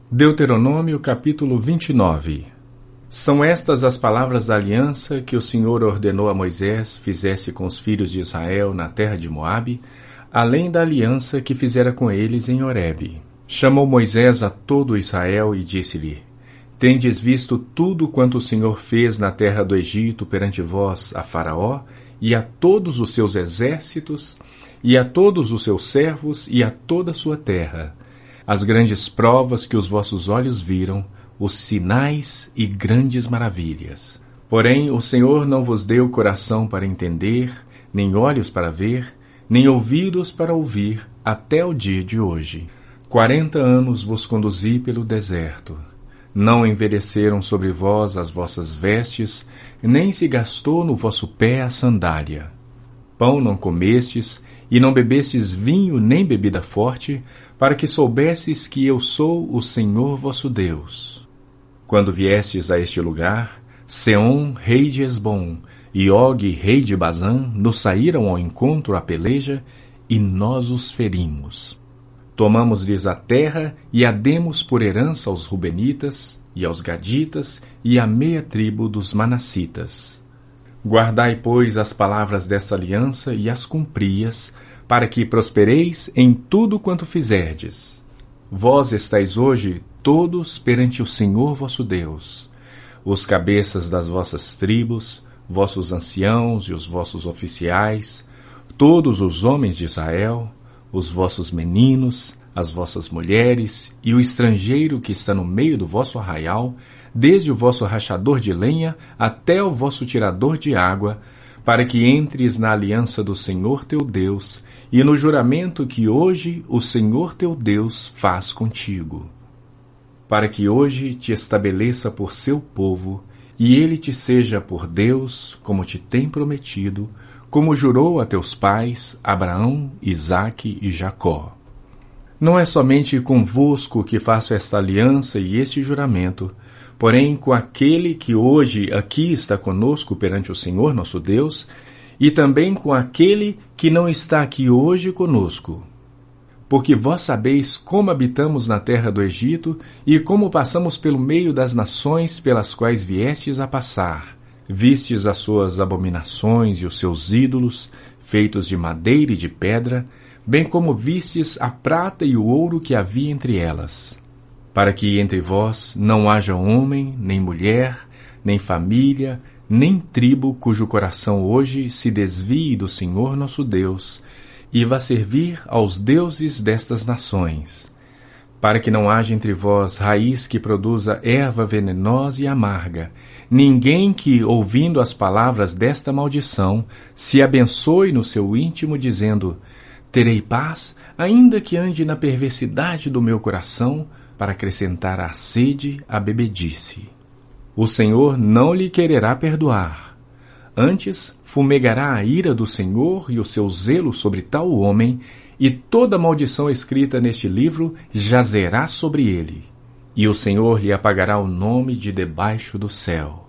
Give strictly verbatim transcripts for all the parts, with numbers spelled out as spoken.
Deuteronômio capítulo vinte e nove. São estas as palavras da aliança que o Senhor ordenou a Moisés fizesse com os filhos de Israel na terra de Moabe, além da aliança que fizera com eles em Horebe. Chamou Moisés a todo Israel e disse-lhe: Tendes visto tudo quanto o Senhor fez na terra do Egito perante vós a Faraó e a todos os seus exércitos, e a todos os seus servos e a toda a sua terra, as grandes provas que os vossos olhos viram, os sinais e grandes maravilhas. Porém, o Senhor não vos deu coração para entender, nem olhos para ver, nem ouvidos para ouvir, até o dia de hoje. Quarenta anos vos conduzi pelo deserto. Não envelheceram sobre vós as vossas vestes, nem se gastou no vosso pé a sandália. Pão não comestes, e não bebestes vinho nem bebida forte, para que soubesses que eu sou o Senhor vosso Deus. Quando viestes a este lugar, Seom, rei de Hesbom, e Og, rei de Bazã, nos saíram ao encontro à peleja, e nós os ferimos. Tomamos-lhes a terra e a demos por herança aos Rubenitas, e aos Gaditas, e à meia tribo dos Manassitas. Guardai, pois, as palavras desta aliança e as cumprias, para que prospereis em tudo quanto fizerdes. Vós estáis hoje todos perante o Senhor vosso Deus, os cabeças das vossas tribos, vossos anciãos e os vossos oficiais, todos os homens de Israel, os vossos meninos, as vossas mulheres e o estrangeiro que está no meio do vosso arraial, desde o vosso rachador de lenha até o vosso tirador de água, para que entres na aliança do Senhor teu Deus e no juramento que hoje o Senhor teu Deus faz contigo. Para que hoje te estabeleça por seu povo e ele te seja por Deus, como te tem prometido, como jurou a teus pais, Abraão, Isaque e Jacó. Não é somente convosco que faço esta aliança e este juramento, porém com aquele que hoje aqui está conosco perante o Senhor nosso Deus, e também com aquele que não está aqui hoje conosco. Porque vós sabeis como habitamos na terra do Egito e como passamos pelo meio das nações pelas quais viestes a passar. Vistes as suas abominações e os seus ídolos, feitos de madeira e de pedra, bem como vistes a prata e o ouro que havia entre elas. Para que entre vós não haja homem, nem mulher, nem família, nem tribo cujo coração hoje se desvie do Senhor nosso Deus, e vá servir aos deuses destas nações. Para que não haja entre vós raiz que produza erva venenosa e amarga, ninguém que, ouvindo as palavras desta maldição, se abençoe no seu íntimo, dizendo: terei paz, ainda que ande na perversidade do meu coração, para acrescentar à sede a bebedice. O Senhor não lhe quererá perdoar. Antes, fumegará a ira do Senhor e o seu zelo sobre tal homem, e toda maldição escrita neste livro jazerá sobre ele. E o Senhor lhe apagará o nome de debaixo do céu.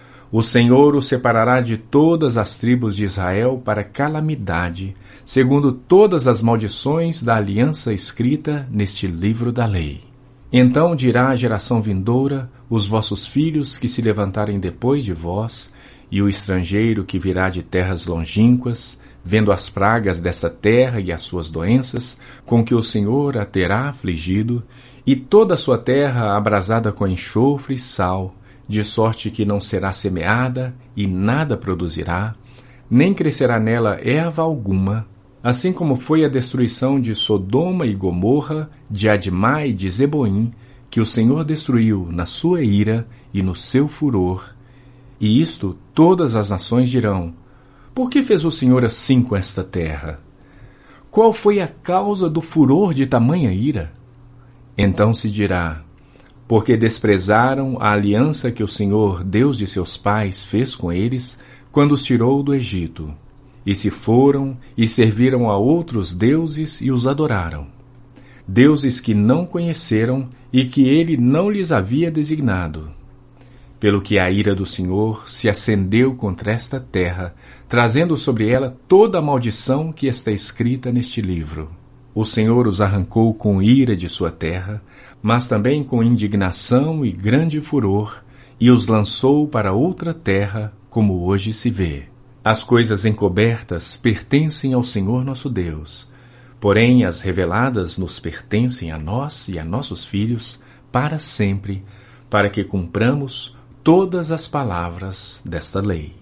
O Senhor o separará de todas as tribos de Israel para calamidade, segundo todas as maldições da aliança escrita neste livro da lei. Então dirá a geração vindoura, os vossos filhos que se levantarem depois de vós, e o estrangeiro que virá de terras longínquas, vendo as pragas desta terra e as suas doenças, com que o Senhor a terá afligido, e toda a sua terra abrasada com enxofre e sal, de sorte que não será semeada e nada produzirá, nem crescerá nela erva alguma, assim como foi a destruição de Sodoma e Gomorra, de Admá e de Zeboim, que o Senhor destruiu na sua ira e no seu furor. E isto todas as nações dirão: por que fez o Senhor assim com esta terra? Qual foi a causa do furor de tamanha ira? Então se dirá: porque desprezaram a aliança que o Senhor, Deus de seus pais, fez com eles, quando os tirou do Egito. E se foram e serviram a outros deuses e os adoraram. Deuses que não conheceram e que ele não lhes havia designado. Pelo que a ira do Senhor se acendeu contra esta terra, trazendo sobre ela toda a maldição que está escrita neste livro. O Senhor os arrancou com ira de sua terra, mas também com indignação e grande furor, e os lançou para outra terra, como hoje se vê. As coisas encobertas pertencem ao Senhor nosso Deus, porém as reveladas nos pertencem a nós e a nossos filhos para sempre, para que cumpramos todas as palavras desta lei.